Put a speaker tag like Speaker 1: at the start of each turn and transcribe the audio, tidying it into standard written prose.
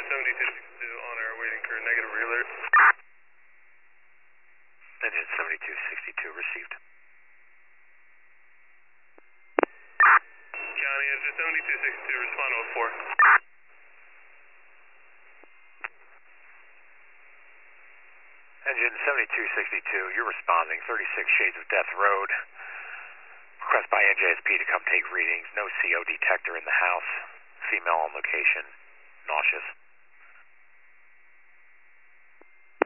Speaker 1: 7262 on our waiting for negative alert.
Speaker 2: Engine 7262 received.
Speaker 1: County, engine 7262, respond to 4.
Speaker 2: Engine 7262, you're responding, 36 Shades of Death Road. Request by NJSP to come take readings. No CO detector in the house. Female on location. Nauseous.